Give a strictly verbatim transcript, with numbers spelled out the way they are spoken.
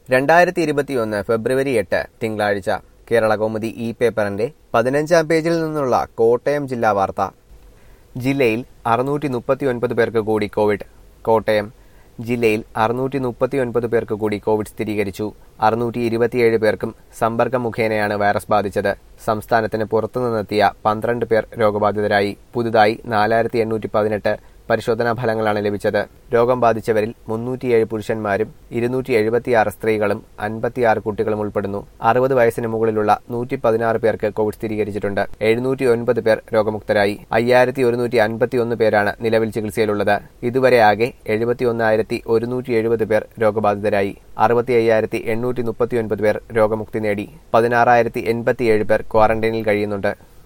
രണ്ടായിരത്തി ഇരുപത്തിയൊന്ന് ഫെബ്രുവരി എട്ട് തിങ്കളാഴ്ച കേരളകൗമുദി ഇ പേപ്പറിന്റെ പതിനഞ്ചാം പേജിൽ നിന്നുള്ള കോട്ടയം ജില്ലാ വാർത്ത. ജില്ലയിൽ അറുന്നൂറ്റി മുപ്പത്തി ഒൻപത് പേർക്ക് കൂടി കോവിഡ്. കോട്ടയം ജില്ലയിൽ അറുന്നൂറ്റി മുപ്പത്തി ഒൻപത് പേർക്ക് കൂടി കോവിഡ് സ്ഥിരീകരിച്ചു. അറുന്നൂറ്റി ഇരുപത്തിയേഴ് പേർക്കും സമ്പർക്കം മുഖേനയാണ് വൈറസ് ബാധിച്ചത്. സംസ്ഥാനത്തിന് പുറത്തുനിന്നെത്തിയ പന്ത്രണ്ട് പേർ രോഗബാധിതരായി. പുതുതായി നാലായിരത്തി എണ്ണൂറ്റി പതിനെട്ട് പരിശോധനാ ഫലങ്ങളാണ് ലഭിച്ചത്. രോഗം ബാധിച്ചവരിൽ മുന്നൂറ്റിയേഴ് പുരുഷന്മാരും ഇരുന്നൂറ്റി എഴുപത്തിയാറ് സ്ത്രീകളും അൻപത്തിയാറ് കുട്ടികളും ഉൾപ്പെടുന്നു. അറുപത് വയസ്സിന് മുകളിലുള്ള നൂറ്റി പതിനാറ് പേർക്ക് കോവിഡ് സ്ഥിരീകരിച്ചിട്ടുണ്ട്. എഴുന്നൂറ്റി ഒൻപത് പേർ രോഗമുക്തരായി. അയ്യായിരത്തി ഒരുന്നൂറ്റി അൻപത്തി ഒന്ന് പേരാണ് നിലവിൽ ചികിത്സയിലുള്ളത്. ഇതുവരെ ആകെ എഴുപത്തി ഒന്നായിരത്തി ഒരുന്നൂറ്റി എഴുപത് പേർ രോഗബാധിതരായി. അറുപത്തി അയ്യായിരത്തി എണ്ണൂറ്റി മുപ്പത്തി ഒൻപത് പേർ രോഗമുക്തി നേടി. പതിനാറായിരത്തി എൺപത്തിയേഴ് പേർ ക്വാറന്റൈനിൽ കഴിയുന്നുണ്ട്.